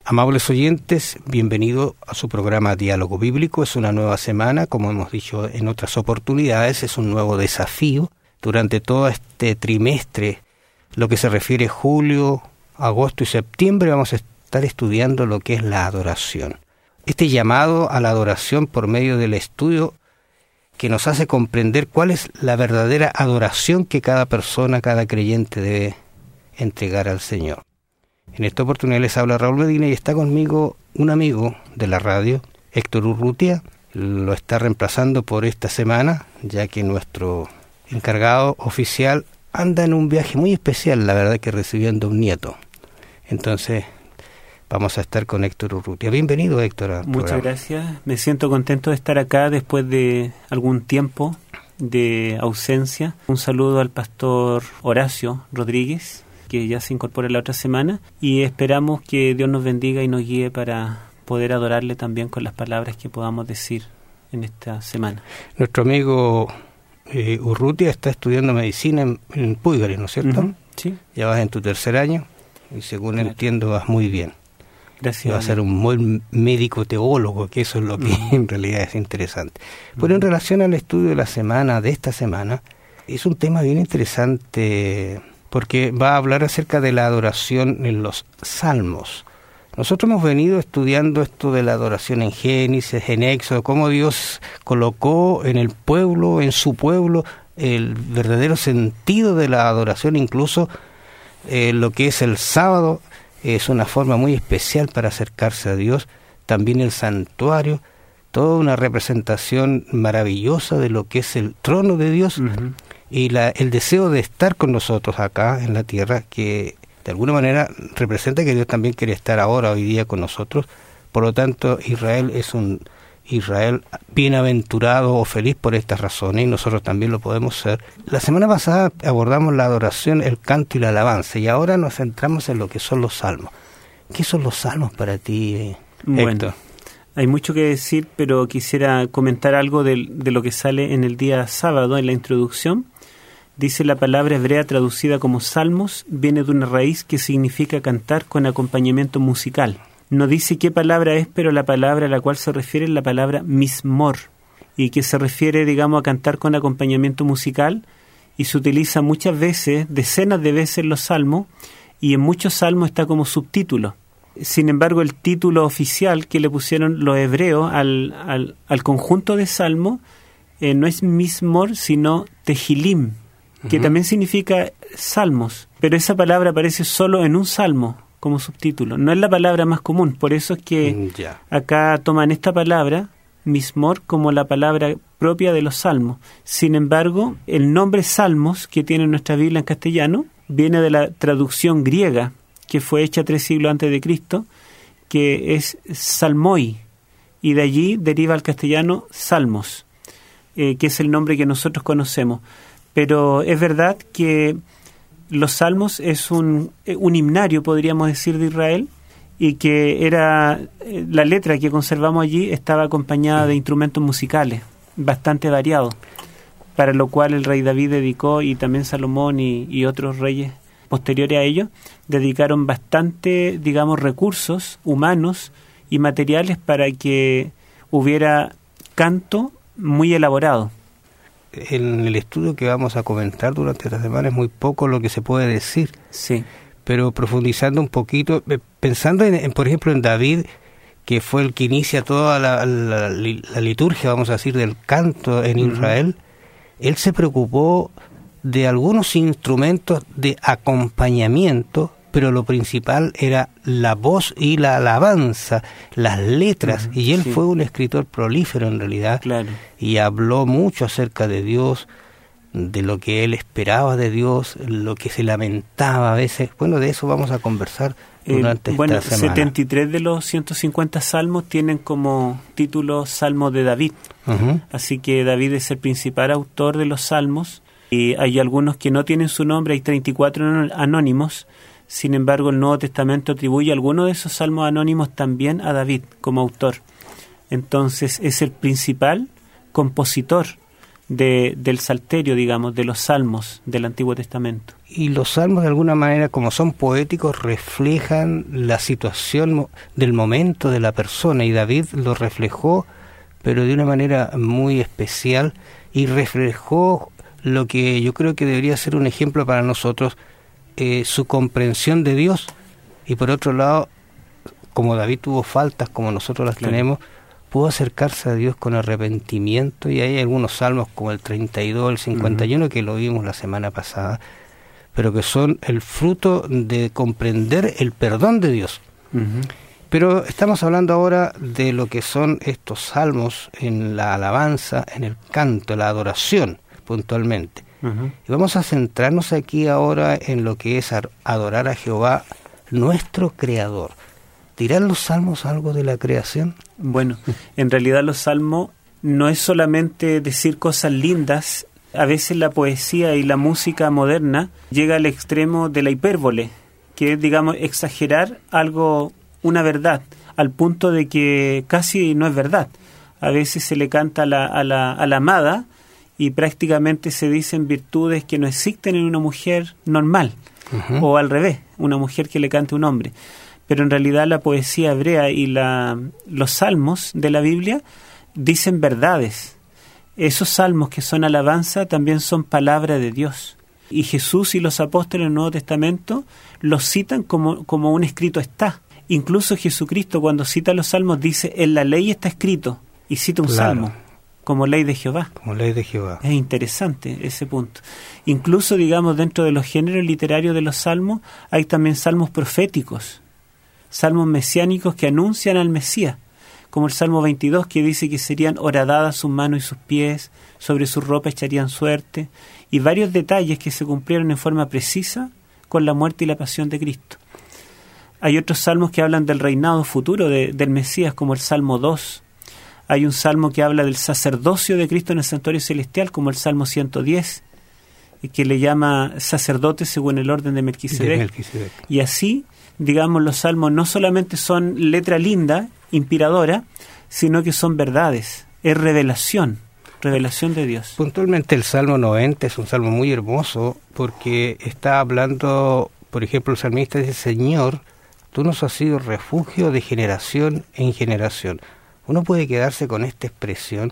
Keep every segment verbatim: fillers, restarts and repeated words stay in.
Amables oyentes, bienvenido a su programa Diálogo Bíblico. Es una nueva semana, como hemos dicho en otras oportunidades, es un nuevo desafío. Durante todo este trimestre, lo que se refiere a julio, agosto y septiembre, vamos a estar estudiando lo que es la adoración. Este llamado a la adoración por medio del estudio que nos hace comprender cuál es la verdadera adoración que cada persona, cada creyente debe entregar al Señor. En esta oportunidad les habla Raúl Medina y está conmigo un amigo de la radio, Héctor Urrutia. Lo está reemplazando por esta semana, ya que nuestro encargado oficial anda en un viaje muy especial, la verdad, que recibiendo un nieto. Entonces, vamos a estar con Héctor Urrutia. Bienvenido, Héctor. Al Muchas programa. gracias. Me siento contento de estar acá después de algún tiempo de ausencia. Un saludo al pastor Horacio Rodríguez, que ya se incorpora la otra semana, y esperamos que Dios nos bendiga y nos guíe para poder adorarle también con las palabras que podamos decir en esta semana. Nuestro amigo eh, Urrutia está estudiando medicina en, en Puigari, ¿no es cierto? Uh-huh, sí. Ya vas en tu tercer año y según claro. entiendo vas muy bien. Gracias. Va a ser un buen médico teólogo, que eso es lo que uh-huh. en realidad es interesante. Pero uh-huh. en relación al estudio de la semana, de esta semana, es un tema bien interesante, porque va a hablar acerca de la adoración en los salmos. Nosotros hemos venido estudiando esto de la adoración en Génesis, en Éxodo, cómo Dios colocó en el pueblo, en su pueblo, el verdadero sentido de la adoración, incluso eh, lo que es el sábado, es una forma muy especial para acercarse a Dios, también el santuario, toda una representación maravillosa de lo que es el trono de Dios, uh-huh. y la, el deseo de estar con nosotros acá en la tierra, que de alguna manera representa que Dios también quiere estar ahora, hoy día, con nosotros. Por lo tanto, Israel es un Israel bienaventurado o feliz por estas razones, y nosotros también lo podemos ser. La semana pasada abordamos la adoración, el canto y la alabanza, y ahora nos centramos en lo que son los salmos. ¿Qué son los salmos para ti, Héctor? Bueno, hay mucho que decir, pero quisiera comentar algo de, de lo que sale en el día sábado, en la introducción. Dice: la palabra hebrea traducida como salmos viene de una raíz que significa cantar con acompañamiento musical. No dice qué palabra es, pero la palabra a la cual se refiere es la palabra mismor, y que se refiere, digamos, a cantar con acompañamiento musical, y se utiliza muchas veces, decenas de veces en los salmos, y en muchos salmos está como subtítulo. Sin embargo, el título oficial que le pusieron los hebreos al, al, al conjunto de salmos eh, no es mismor, sino tehilim, que uh-huh. también significa salmos, pero esa palabra aparece solo en un salmo como subtítulo, no es la palabra más común. Por eso es que yeah. acá toman esta palabra, mismor, como la palabra propia de los salmos. Sin embargo, el nombre salmos que tiene nuestra Biblia en castellano viene de la traducción griega, que fue hecha tres siglos antes de Cristo, que es salmoi, y de allí deriva al castellano salmos, eh, que es el nombre que nosotros conocemos. Pero es verdad que los salmos es un, un himnario, podríamos decir, de Israel, y que era la letra que conservamos allí estaba acompañada de instrumentos musicales bastante variados, para lo cual el rey David dedicó, y también Salomón y, y otros reyes posteriores a ellos, dedicaron bastante, digamos, recursos humanos y materiales para que hubiera canto muy elaborado. En el estudio que vamos a comentar durante esta semana es muy poco lo que se puede decir. Sí. Pero profundizando un poquito, pensando en, en por ejemplo, en David, que fue el que inicia toda la, la, la liturgia, vamos a decir, del canto en uh-huh. Israel, él se preocupó de algunos instrumentos de acompañamiento, pero lo principal era la voz y la alabanza, las letras, uh-huh, y él sí. fue un escritor prolífero en realidad, claro. y habló mucho acerca de Dios, de lo que él esperaba de Dios, lo que se lamentaba a veces. Bueno, de eso vamos a conversar durante eh, bueno, esta semana. setenta y tres de los ciento cincuenta salmos tienen como título Salmo de David, uh-huh. así que David es el principal autor de los salmos, y hay algunos que no tienen su nombre, hay treinta y cuatro anónimos. Sin embargo, el Nuevo Testamento atribuye algunos de esos salmos anónimos también a David como autor. Entonces, es el principal compositor de, del Salterio, digamos, de los Salmos del Antiguo Testamento. Y los Salmos, de alguna manera, como son poéticos, reflejan la situación del momento de la persona, y David lo reflejó, pero de una manera muy especial, y reflejó lo que yo creo que debería ser un ejemplo para nosotros, eh, su comprensión de Dios, y por otro lado, como David tuvo faltas como nosotros las claro. tenemos, pudo acercarse a Dios con arrepentimiento, y hay algunos salmos como el treinta y dos, el cincuenta y uno, uh-huh. que lo vimos la semana pasada, pero que son el fruto de comprender el perdón de Dios. Uh-huh. Pero estamos hablando ahora de lo que son estos salmos en la alabanza, en el canto, la adoración, puntualmente. Uh-huh. Y vamos a centrarnos aquí ahora en lo que es adorar a Jehová, nuestro Creador. ¿Dirán los salmos algo de la creación? Bueno, en realidad los salmos no es solamente decir cosas lindas. A veces la poesía y la música moderna llega al extremo de la hipérbole, que es, digamos, exagerar algo, una verdad, al punto de que casi no es verdad. A veces se le canta a la, a la, a la amada y prácticamente se dicen virtudes que no existen en una mujer normal, uh-huh. o al revés, una mujer que le cante a un hombre. Pero en realidad la poesía hebrea y la, los salmos de la Biblia dicen verdades. Esos salmos que son alabanza también son palabra de Dios. Y Jesús y los apóstoles en el Nuevo Testamento los citan como, como un escrito está. Incluso Jesucristo, cuando cita los salmos, dice, en la ley está escrito, y cita un claro. salmo, como ley de Jehová. Como ley de Jehová. Es interesante ese punto. Incluso, digamos, dentro de los géneros literarios de los salmos, hay también salmos proféticos, salmos mesiánicos que anuncian al Mesías, como el Salmo veintidós, que dice que serían horadadas sus manos y sus pies, sobre su ropa echarían suerte, y varios detalles que se cumplieron en forma precisa con la muerte y la pasión de Cristo. Hay otros salmos que hablan del reinado futuro de, del Mesías, como el Salmo dos. Hay un salmo que habla del sacerdocio de Cristo en el santuario celestial, como el Salmo ciento diez, que le llama sacerdote según el orden de Melquisedec. De Melquisedec. Y así, digamos, los salmos no solamente son letra linda, inspiradora, sino que son verdades, es revelación, revelación de Dios. Puntualmente el Salmo noventa es un salmo muy hermoso porque está hablando, por ejemplo, el salmista dice, Señor, tú nos has sido refugio de generación en generación. Uno puede quedarse con esta expresión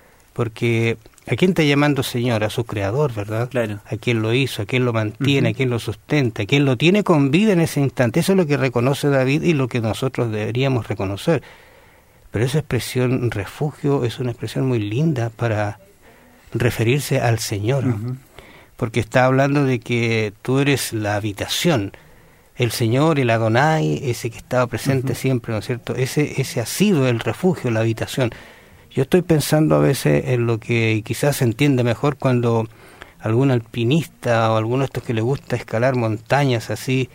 porque ¿a quién está llamando Señor? A su Creador, ¿verdad? Claro. A quien lo hizo, a quien lo mantiene, uh-huh. a quien lo sustenta, a quien lo tiene con vida en ese instante. Eso es lo que reconoce David y lo que nosotros deberíamos reconocer. Pero esa expresión refugio es una expresión muy linda para referirse al Señor, uh-huh. porque está hablando de que tú eres la habitación. El Señor, el Adonai, ese que estaba presente uh-huh. siempre, ¿no es cierto? Ese, ese ha sido el refugio, la habitación. Yo estoy pensando a veces en lo que quizás se entiende mejor cuando algún alpinista o alguno de estos que le gusta escalar montañas así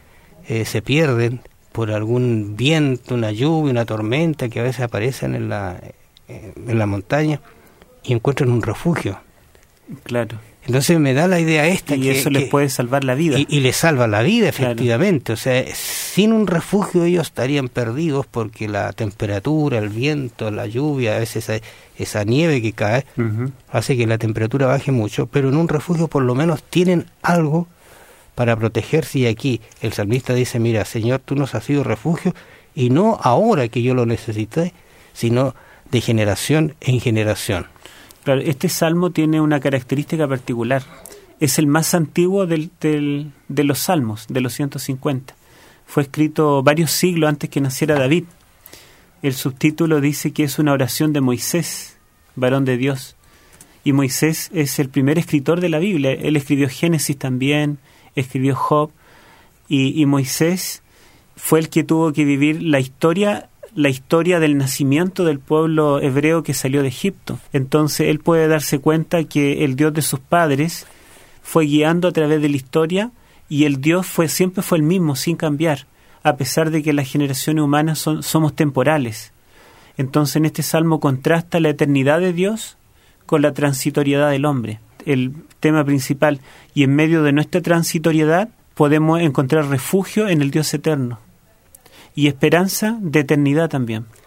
eh, se pierden por algún viento, una lluvia, una tormenta que a veces aparecen en la, eh, en la montaña y encuentran un refugio. Claro. Entonces me da la idea esta y que... Y eso que, les puede salvar la vida. Y, y les salva la vida, efectivamente. Claro. O sea, sin un refugio ellos estarían perdidos porque la temperatura, el viento, la lluvia, a veces esa, esa nieve que cae, uh-huh. hace que la temperatura baje mucho, pero en un refugio por lo menos tienen algo para protegerse. Y aquí el salmista dice, mira, Señor, tú nos has sido refugio, y no ahora que yo lo necesité, sino de generación en generación. Claro, este salmo tiene una característica particular. Es el más antiguo del, del, de los salmos, de los ciento cincuenta. Fue escrito varios siglos antes que naciera David. El subtítulo dice que es una oración de Moisés, varón de Dios. Y Moisés es el primer escritor de la Biblia. Él escribió Génesis también, escribió Job. Y, y Moisés fue el que tuvo que vivir la historia la historia del nacimiento del pueblo hebreo que salió de Egipto. Entonces él puede darse cuenta que el Dios de sus padres fue guiando a través de la historia, y el Dios fue siempre fue el mismo, sin cambiar, a pesar de que las generaciones humanas son, somos temporales. Entonces en este salmo contrasta la eternidad de Dios con la transitoriedad del hombre, el tema principal, y en medio de nuestra transitoriedad podemos encontrar refugio en el Dios eterno y esperanza de eternidad también.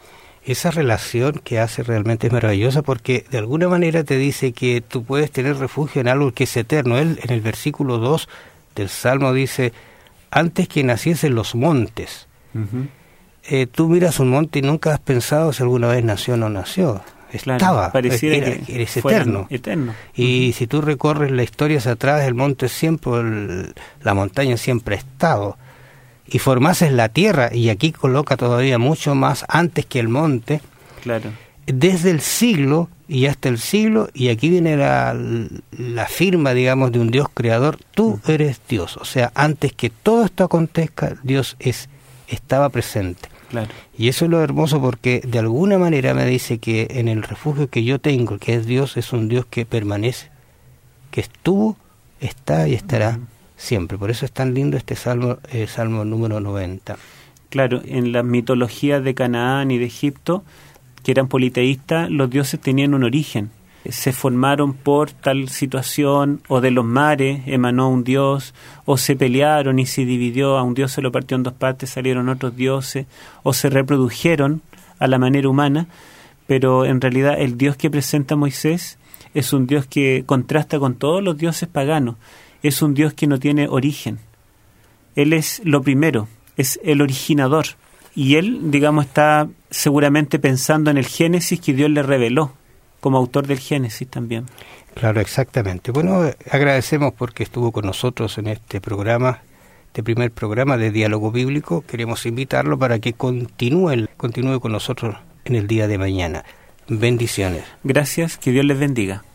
esa relación que hace realmente es maravillosa, porque de alguna manera te dice que tú puedes tener refugio en algo que es eterno. Él en el versículo dos del Salmo dice, antes que naciesen los montes. Uh-huh. Eh, tú miras un monte y nunca has pensado si alguna vez nació o no nació. Estaba, claro, pareciera era, que eres eterno. eterno. Y uh-huh. si tú recorres la historia hacia atrás, el monte siempre, el, la montaña siempre ha estado. Y formases la tierra, y aquí coloca todavía mucho más antes que el monte, claro, desde el siglo y hasta el siglo, y aquí viene la, la firma, digamos, de un Dios creador, tú uh-huh. eres Dios. O sea, antes que todo esto acontezca, Dios es estaba presente. Claro. Y eso es lo hermoso, porque de alguna manera me dice que en el refugio que yo tengo, que es Dios, es un Dios que permanece, que estuvo, está y estará uh-huh. siempre. Por eso es tan lindo este salmo, eh, salmo número noventa. Claro, en la mitología de Canaán y de Egipto, que eran politeístas, los dioses tenían un origen. Se formaron por tal situación, o de los mares emanó un dios, o se pelearon y se dividió, a un dios se lo partió en dos partes, salieron otros dioses, o se reprodujeron a la manera humana, pero en realidad el Dios que presenta Moisés es un Dios que contrasta con todos los dioses paganos, es un Dios que no tiene origen. Él es lo primero, es el originador, y él, digamos, está seguramente pensando en el Génesis que Dios le reveló, como autor del Génesis también. Claro, exactamente. Bueno, agradecemos porque estuvo con nosotros en este programa, este primer programa de Diálogo Bíblico. Queremos invitarlo para que continúe, continúe con nosotros en el día de mañana. Bendiciones. Gracias, que Dios les bendiga.